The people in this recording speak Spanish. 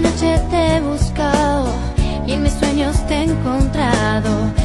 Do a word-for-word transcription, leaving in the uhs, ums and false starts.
noche te he buscado y en mis sueños te he encontrado.